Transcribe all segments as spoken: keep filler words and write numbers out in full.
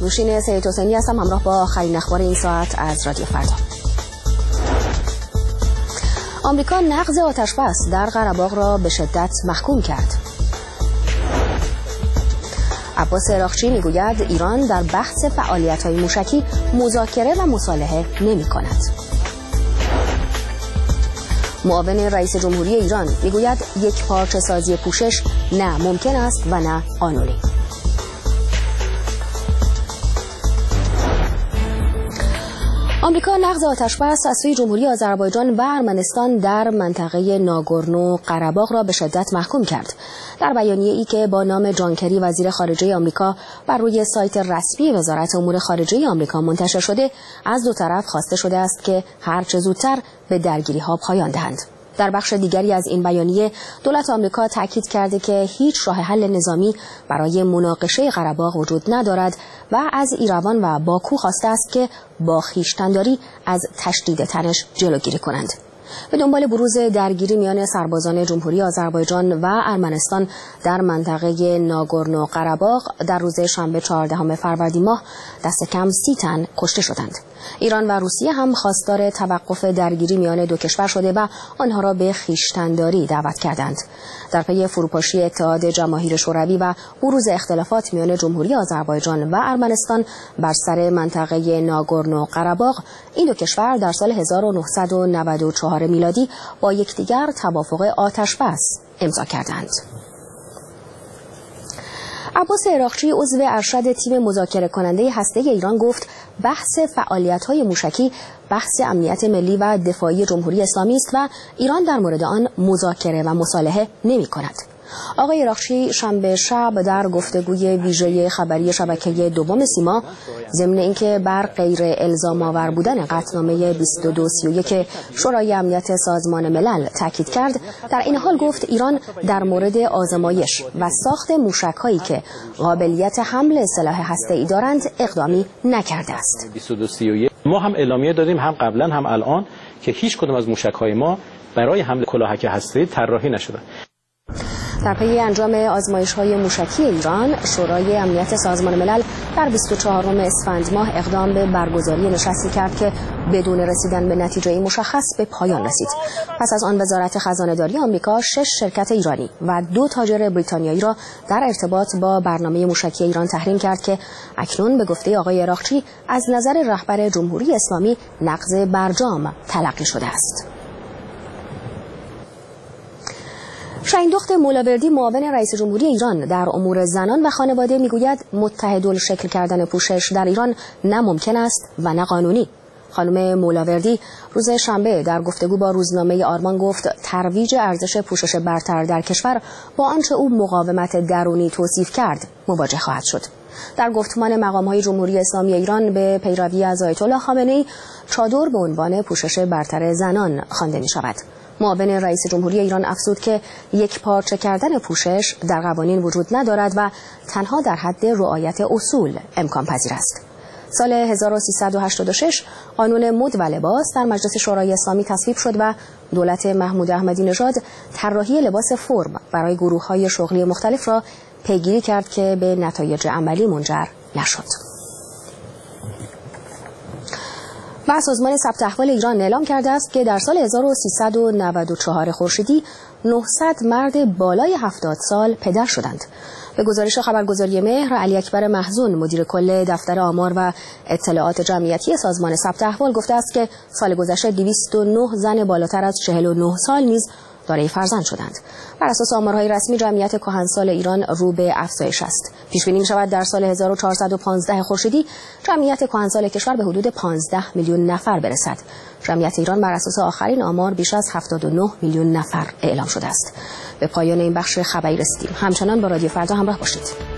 نوشین سید حسینی هستم، همراه با آخرین اخبار این ساعت از رادیو فردا. آمریکا نقض آتش‌بس در قره‌باغ را به شدت محکوم کرد. عباس عراقچی میگوید ایران در بحث فعالیت‌های موشکی مذاکره و مصالحه نمی‌کند. معاون رئیس جمهوری ایران میگوید یک پارچه سازی پوشش نه ممکن است و نه قانونی. آمریکا نقض آتش‌بس از سوی جمهوری آذربایجان و ارمنستان در منطقه ناگورنو قره‌باغ را به شدت محکوم کرد. در بیانیه‌ای که با نام جان کری وزیر خارجه آمریکا بر روی سایت رسمی وزارت امور خارجه آمریکا منتشر شده، از دو طرف خواسته شده است که هر چه زودتر به درگیری‌ها پایان دهند. در بخش دیگری از این بیانیه دولت آمریکا تاکید کرده که هیچ راه حل نظامی برای مناقشه قره‌باغ وجود ندارد و از ایروان و باکو خواسته است که با خویشتن‌داری از تشدید تنش جلوگیری کنند. به دنبال بروز درگیری میان سربازان جمهوری آذربایجان و ارمنستان در منطقه ناگورنو قره‌باغ در روز شنبه چهاردهم فروردین ماه دست کم سی تن کشته شدند. ایران و روسیه هم خواستار توقف درگیری میان دو کشور شده و آنها را به خویشتن‌داری دعوت کردند. در پی فروپاشی اتحاد جماهیر شوروی و بروز اختلافات میان جمهوری آذربایجان و ارمنستان بر سر منطقه ناگورنو قره‌باغ، این دو کشور در سال هزار و نهصد و نود و چهار میلادی با یکدیگر توافق آتش‌بس امضا کردند. عباس عراقچی عضو ارشد تیم مذاکره کننده هسته‌ای ایران گفت بحث فعالیت‌های موشکی بحث امنیت ملی و دفاعی جمهوری اسلامی است و ایران در مورد آن مذاکره و مصالحه نمی‌کند. آقای عراقچی شنبه شب در گفتگوی ویژه خبری شبکه دوم سیما ضمن اینکه بر غیر الزام آور بودن قطعنامه بیست و دو سی و یک شورای امنیت سازمان ملل تاکید کرد، در این حال گفت ایران در مورد آزمایش و ساخت موشک‌هایی که قابلیت حمل سلاح هسته‌ای دارند اقدامی نکرده است. بیست و دو سی و یک ما هم اعلامیه دادیم، هم قبلا هم الان، که هیچ کدام از موشک‌های ما برای حمل کلاهک هسته‌ای طراحی نشده. در پی انجام آزمایش‌های موشکی ایران، شورای امنیت سازمان ملل در بیست و چهارم اسفند ماه اقدام به برگزاری نشستی کرد که بدون رسیدن به نتیجه مشخص به پایان رسید. پس از آن وزارت خزانه‌داری آمریکا شش شرکت ایرانی و دو تاجر بریتانیایی را در ارتباط با برنامه موشکی ایران تحریم کرد که اکنون به گفته آقای عراقچی از نظر رهبر جمهوری اسلامی نقض برجام تلقی شده است. شاهین دخت مولاوردی معاون رئیس جمهوری ایران در امور زنان و خانواده میگوید متحدالشکل کردن پوشش در ایران نه ممکن است و نه قانونی. خانم مولاوردی روز شنبه در گفتگو با روزنامه آرمان گفت ترویج ارزش پوشش برتر در کشور با آنچه او مقاومت درونی توصیف کرد مواجه خواهد شد. در گفتمان مقام‌های جمهوری اسلامی ایران به پیروی از آیت الله خامنه‌ای چادر به عنوان پوشش برتر زنان خوانده می‌شود. معاون رئیس جمهوری ایران افزود که یک پارچه کردن پوشش در قوانین وجود ندارد و تنها در حد رعایت اصول امکان پذیر است. سال هزار و سیصد و هشتاد و شش قانون مد و لباس در مجلس شورای اسلامی تصویب شد و دولت محمود احمدی نژاد طراحی لباس فرم برای گروه‌های شغلی مختلف را پیگیری کرد که به نتایج عملی منجر نشد. و سازمان ثبت احوال ایران اعلام کرده است که در سال هزار و سیصد و نود و چهار خورشیدی نهصد مرد بالای هفتاد سال پدر شدند. به گزارش خبرگزاری مهر، علی اکبر محزون مدیر کل دفتر آمار و اطلاعات جمعیتی سازمان ثبت احوال گفته است که سال گذشته دویست و نه زن بالاتر از چهل و نه سال نیز دارای فرزند شدند. بر اساس آمارهای رسمی جمعیت کهنسال ایران رو به افزایش است. پیش بینی می‌شود در سال هزار و چهارصد و پانزده خورشیدی جمعیت کهنسال کشور به حدود پانزده میلیون نفر برسد. جمعیت ایران بر اساس آخرین آمار بیش از هفتاد و نه میلیون نفر اعلام شده است. به پایان این بخش خبری رسیدیم. همچنان با رادیو فردا همراه باشید.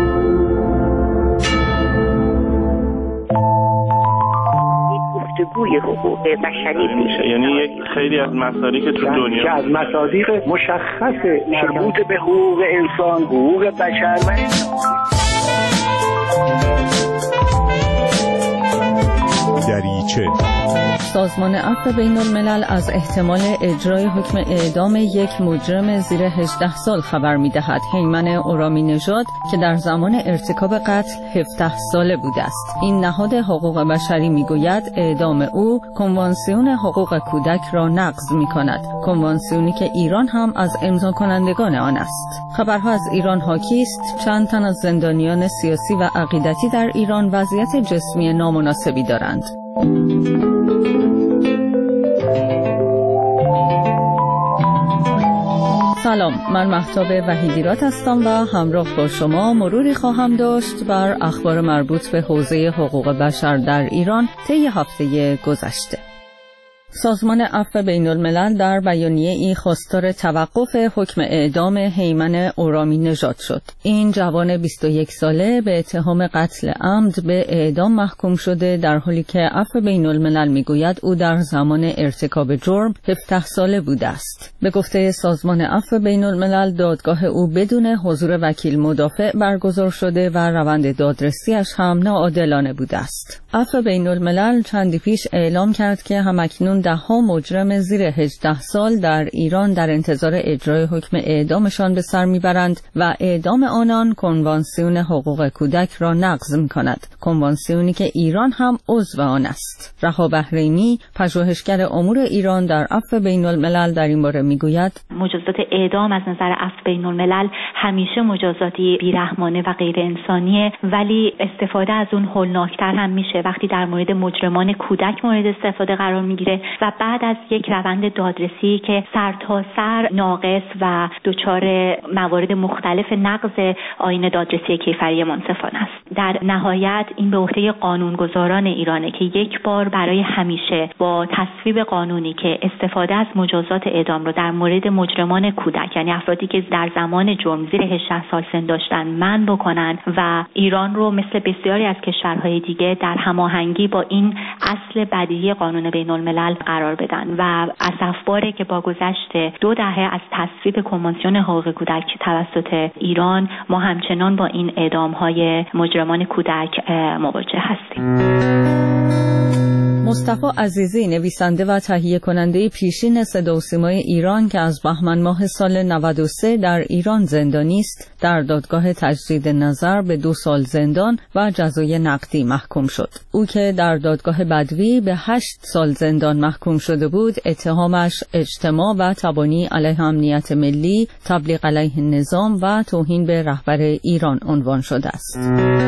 گفتگوی حقوق بشری میشه. یعنی یک خیلی از مسائلی که تو دنیا که از مصادیق مشخص مربوط به حقوق انسان، حقوق بشر و دریچه. سازمان عفو بین الملل از احتمال اجرای حکم اعدام یک مجرم زیر هجده سال خبر می‌دهد. هیمن اورامی نژاد که در زمان ارتکاب قتل هفده ساله بوده است. این نهاد حقوق بشری می‌گوید اعدام او کنوانسیون حقوق کودک را نقض می‌کند. کنوانسیونی که ایران هم از امضا کنندگان آن است. خبرها از ایران حاکی است. چند تن از زندانیان سیاسی و عقیدتی در ایران وضعیت جسمی نامناسبی دارند. سلام، من مهتاب وحیدیرات هستم و همراه با شما مروری خواهم داشت بر اخبار مربوط به حوزه حقوق بشر در ایران طی هفته گذشته. سازمان عفو بین الملل در بیانیه ای خواستار توقف حکم اعدام هیمن اورامی نژاد شد. این جوان بیست و یک ساله به اتهام قتل عمد به اعدام محکوم شده، در حالی که عفو بین الملل میگوید او در زمان ارتکاب جرم هفده ساله بوده است. به گفته سازمان عفو بین الملل دادگاه او بدون حضور وکیل مدافع برگزار شده و روند دادرسیش هم ناعادلانه بوده است. عفو بین الملل چندی پیش اعلام کرد که همکنون ده ها مجرم زیر هجده سال در ایران در انتظار اجرای حکم اعدامشان به سر میبرند و اعدام آنان کنوانسیون حقوق کودک را نقض میکند. کنوانسیونی که ایران هم عضو آن است. رها بحرینی، پژوهشگر امور ایران در عفو بین الملل در این باره میگوید مجازات اعدام از نظر عفو بین الملل همیشه مجازاتی بیرحمانه و غیر انسانیه، ولی استفاده از اون هولناکتر هم میشه وقتی در مورد مجرمان کودک مورد استفاده قرار میگیره و بعد از یک روند دادرسی که سر تا سر ناقص و دچار موارد مختلف نقض آیین دادرسی کیفری منصفانه است. در نهایت این به عهده قانونگذاران ایرانه که یک بار برای همیشه با تصویب قانونی که استفاده از مجازات اعدام رو در مورد مجرمان کودک، یعنی افرادی که در زمان جرم زیر هجده سال سن داشتن، منع بکنن و ایران رو مثل بسیاری از کشورهای دیگه در هماهنگی با این اصل بدیهی قانون بین الملل قرار بدن و اسفباره که با گذشت دو دهه از تصویب کنوانسیون حقوق کودک توسط ایران ما همچنان با این اعدام‌های مجرمان کودک مواجه هستیم. مصطفی عزیزی، نویسنده و تهیه کننده پیشین صدا و سیمای ایران که از بهمن ماه سال نود و سه در ایران زندانی است، در دادگاه تجدید نظر به دو سال زندان و جزای نقدی محکوم شد. او که در دادگاه بدوی به هشت سال زندان محکوم شده بود، اتهامش اجتماع و تبانی علیه امنیت ملی، تبلیغ علیه نظام و توهین به رهبر ایران عنوان شده است.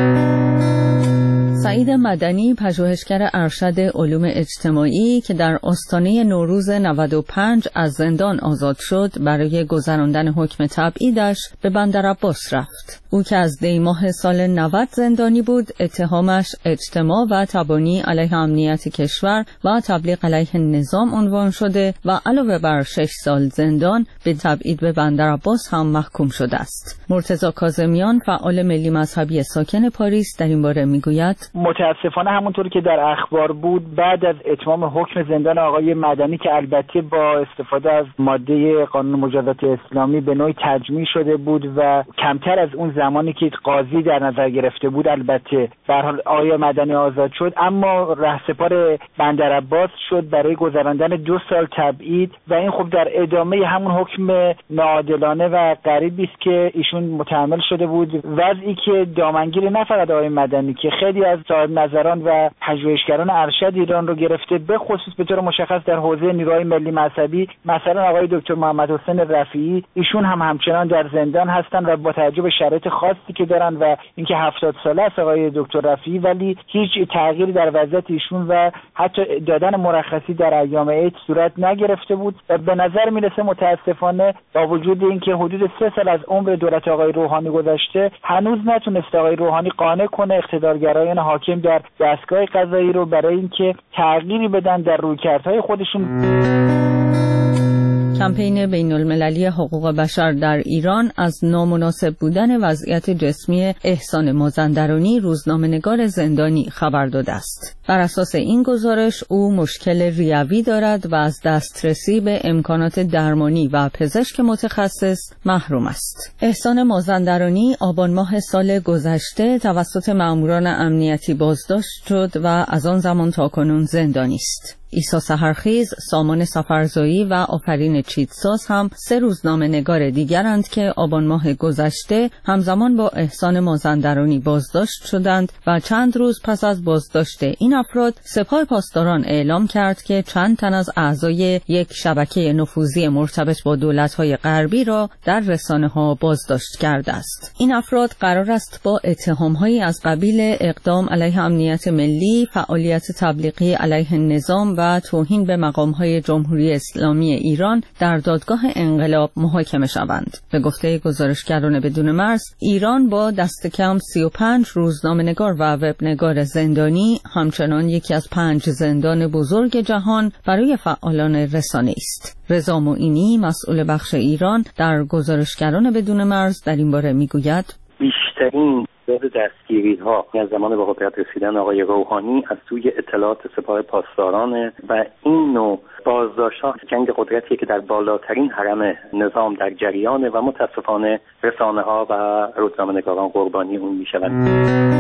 سعید مدنی، پژوهشگر ارشد علوم اجتماعی که در آستانه نوروز نود و پنج از زندان آزاد شد، برای گذراندن حکم تبعیدش به بندرعباس رفت. او که از دی ماه سال نود زندانی بود، اتهامش اجتماع و تبانی علیه امنیت کشور و تبلیغ علیه نظام عنوان شده و علاوه بر شش سال زندان به تبعید به بندرعباس هم محکوم شده است. مرتضی کاظمیان، فعال ملی مذهبی ساکن پاریس، در این باره میگوید متاسفانه همونطور که در اخبار بود، بعد از اتمام حکم زندان آقای مدنی که البته با استفاده از ماده قانون مجازات اسلامی به نوعی تجمیع شده بود و کمتر از اون زمانی که قاضی در نظر گرفته بود، البته به هر حال آقای مدنی آزاد شد، اما رهسپار بندرعباس شد برای گذراندن دو سال تبعید و این خب در ادامه همون حکم ناعادلانه و غریبی است که ایشون متحمل شده بود، وضعی که دامنگیر نه فقط آقای مدنی که خیلی از صاحب نظران و پژوهشگران ارشد ایران رو گرفته، به خصوص به طور مشخص در حوزه نیروهای ملی مذهبی، مثلا آقای دکتر محمد حسین رفیعی، ایشون هم همچنان در زندان هستن و با توجه به شرایط خاصی که دارن و اینکه هفتاد ساله است آقای دکتر رفیعی، ولی هیچ تغییری در وضعیت ایشون و حتی دادن مرخصی در ایام عید صورت نگرفته بود و به نظر میرسه متاسفانه با وجود اینکه حدود سه سال از عمر دولت آقای روحانی گذشته، هنوز نتونسته آقای روحانی قانع کنه اقتدارگرایان حاکم در دستگاه قضایی رو برای اینکه تغییری بدن در رویکردهای خودشون. کمپین بین المللی حقوق بشر در ایران از نامناسب بودن وضعیت جسمی احسان مازندرانی، روزنامه‌نگار زندانی، خبر داده است. بر اساس این گزارش او مشکل ریوی دارد و از دسترسی به امکانات درمانی و پزشک متخصص محروم است. احسان مازندرانی آبان ماه سال گذشته توسط ماموران امنیتی بازداشت شد و از آن زمان تاکنون زندانی است. عیسی سحرخیز، سامان سفرزایی و آفرین چیتساز هم سه روزنامه نگار دیگرند که آبان ماه گذشته همزمان با احسان مازندرانی بازداشت شدند و چند روز پس از بازداشت این افراد سپاه پاسداران اعلام کرد که چند تن از اعضای یک شبکه نفوذی مرتبط با دولت‌های غربی را در رسانه‌ها بازداشت کرده است. این افراد قرار است با اتهام‌هایی از قبیل اقدام علیه امنیت ملی، فعالیت تبلیغی علیه نظام و توهین به مقام‌های جمهوری اسلامی ایران در دادگاه انقلاب محاکمه شوند. به گفته گزارشگران بدون مرز، ایران با دست کم سی و پنج روزنامه‌نگار و وبنگار زندانی همچنان یکی از پنج زندان بزرگ جهان برای فعالان رسانه است. رضا معینی، مسئول بخش ایران در گزارشگران بدون مرز، در این باره میگوید: بیشترین تعداد دستگیری‌ها از زمان به قدرت رسیدن آقای روحانی از سوی اطلاعات سپاه پاسداران و این نوع بازداشت‌ها جنگ قدرتیه که در بالاترین حرم نظام در جریانه و متاسفانه رسانه‌ها و روزنامه‌نگاران قربانی اون میشوند.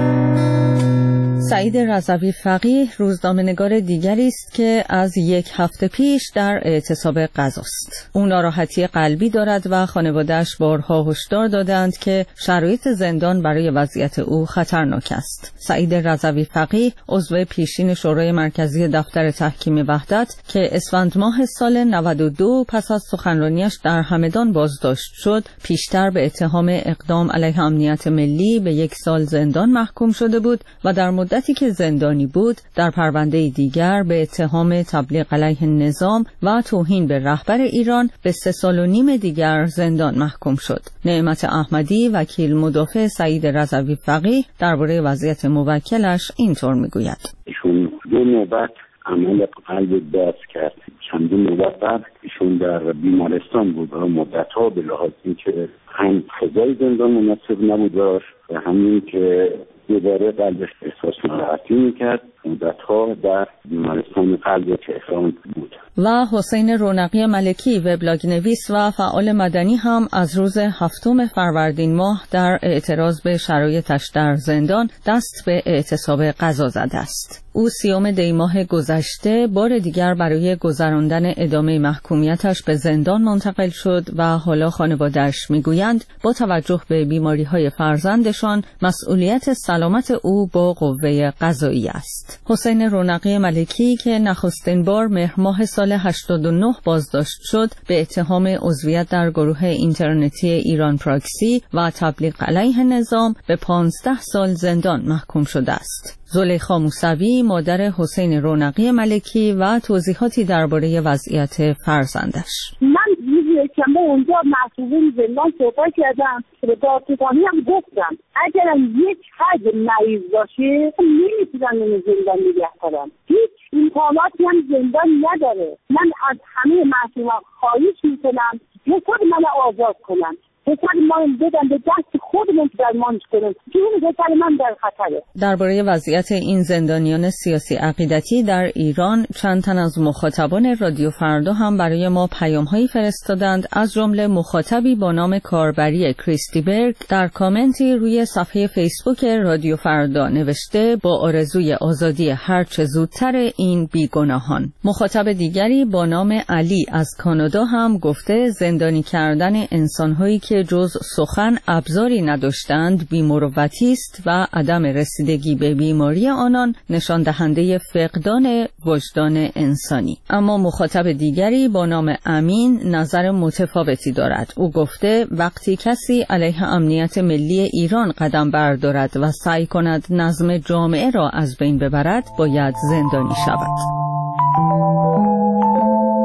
سعید رضوی فقیه روزنامه‌نگار دیگری است که از یک هفته پیش در اعتصاب غذاست. او ناراحتی قلبی دارد و خانواده‌اش بارها هشدار دادند که شرایط زندان برای وضعیت او خطرناک است. سعید رضوی فقیه عضو پیشین شورای مرکزی دفتر تحکیم وحدت که اسفند ماه سال نود و دو پس از سخنرانیش در همدان بازداشت شد، پیشتر به اتهام اقدام علیه امنیت ملی به یک سال زندان محکوم شده بود و در مدتی که زندانی بود در پرونده دیگر به اتهام تبلیغ علیه نظام و توهین به رهبر ایران به سه سال و نیم دیگر زندان محکوم شد. نعمت احمدی، وکیل مدافع سعید رضوی فقیه، درباره وضعیت موکلش اینطور میگوید: ایشون دو نوبت عمل قلب باز کرد. چندین نوبت بعد ایشون در بیمارستان بود و مدت‌ها به لحاظ اینکه هم فضای زندان مناسب نبود و همین که دوباره قلبش احساس ناراحتی میکرد، مدت‌ها در بیمارستان قلب تهران بود. و حسین رونقی ملکی، وبلاگ نویس و فعال مدنی، هم از روز هفتم فروردین ماه در اعتراض به شرایطش در زندان دست به اعتصاب غذا زده است. او سیوم دی ماه گذشته بار دیگر برای گذراندن ادامه محکومیتش به زندان منتقل شد و حالا خانواده‌اش میگویند با توجه به بیماری‌های فرزندشان مسئولیت سلامت او با قوه قضاییه است. حسین رونقی ملکی که نخستین بار مهر ماه سال هشتاد و نه بازداشت شد به اتهام عضویت در گروه اینترنتی ایران پراکسی و تبلیغ علیه نظام به پانزده سال زندان محکوم شده است. زلیخا موسوی، مادر حسین رونقی ملکی، و توضیحاتی درباره وضعیت فرزندش: من روز شنبه اونجا مسئولین زندان صحبت کردم، به دادستانی هم گفتم اگرم یک حد مریض باشه نمیتونن اون زندان نگه دارن، هیچ امکاناتی هم زندان نداره. من از همه مسئولان خواهش میکنم یه خود من آزاد کنم، پسر من بدن به دست خودمون درمانش کنم، جون پسر من در خطره. درباره وضعیت این زندانیان سیاسی عقیدتی در ایران چند تن از مخاطبان رادیو فردا هم برای ما پیام‌هایی فرستادند، از جمله مخاطبی با نام کاربری کریستی برگ در کامنتی روی صفحه فیسبوک رادیو فردا نوشته با آرزوی آزادی هرچه زودتر این بیگناهان. مخاطب دیگری با نام علی از کانادا هم گفته زندانی کردن انسان‌هایی که جز سخن ابزاری نداشتند بی‌مروتی است و عدم رسیدگی به بیماری آنان نشان دهنده فقدان وجدان انسانی. اما مخاطب دیگری با نام امین نظر متفاوتی دارد. او گفته وقتی کسی علیه امنیت ملی ایران قدم بردارد و سعی کند نظم جامعه را از بین ببرد باید زندانی شود.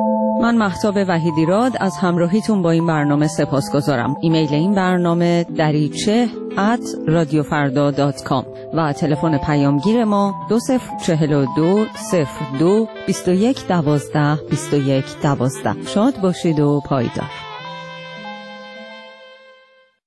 من مهتاب وحیدیراد از همراهیتون با این برنامه سپاسگزارم. ایمیل این برنامه دریچه ات رادیو فردا دات کام و تلفن پیامگیر ما دو صفر چهل و دو صفر دو بیست و یک دوازده بیست و یک دوازده. شاد باشید و پایدار.